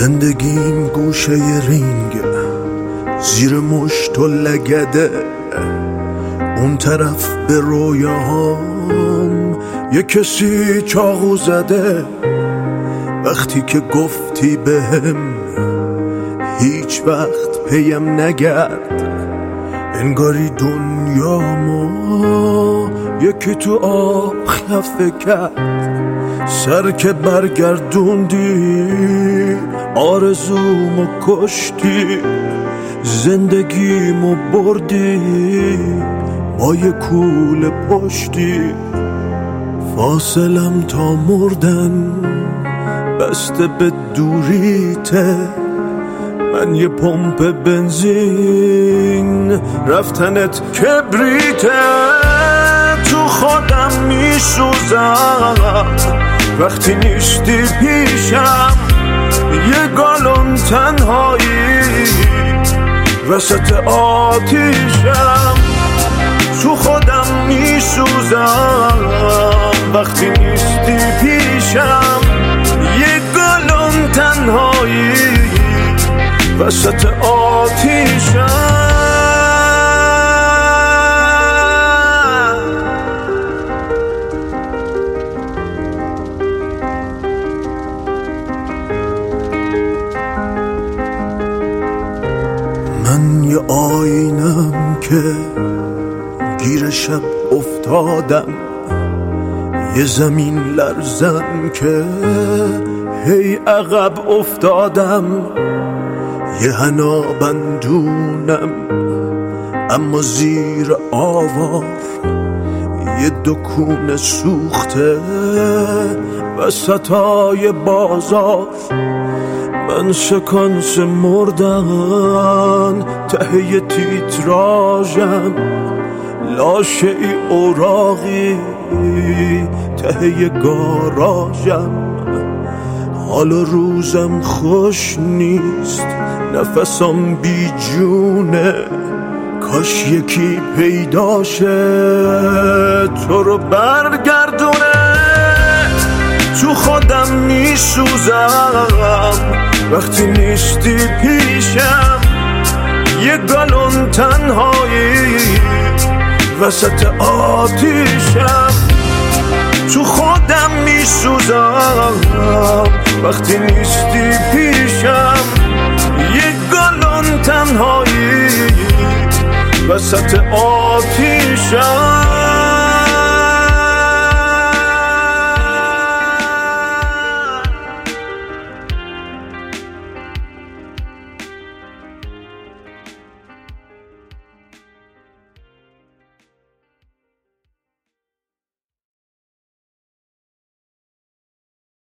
زندگیم گوشه رینگ، زیر مشت و لگده، اون طرف به رویاهام یه کسی چاقو زده. وقتی که گفتی بهم هیچ وقت پیم نگرد، انگاری دنیامو یکی تو آب خفه کرد. سر که برگردوندی آرزومو کشتی، زندگیمو بردی با یه کوله پشتی. فاصلم تا مردن بسته به دوریته، من یه پمپ بنزین رفتنت کبریته. تو خودم میسوزم وقتی نیستی پیشم، یه گالون تنهایی وسط آتیشم. تو خودم میسوزم وقتی نیستی پیشم، یه گالون تنهایی وسط آتیشم. من یه آینم که گیر شب افتادم، یه زمین لرزم که هی عقب افتادم. یه حنا بندونم اما زیر آوار، یه دکون سوخته وسطای بازار. من سکانس مردن ته تیتراژم، لاشه ای اوراقی ته گاراژم. حال و روزم خوش نیست، نفسم بی جونه، کاش یکی پیداشه تو رو برگردونه. تو خودم میسوزم وقتی نیستی پیشم، یه گالون تنهایی وسط آتیشم. تو خودم میسوزم وقتی نیستی پیشم، یه گالون تنهایی وسط آتیشم.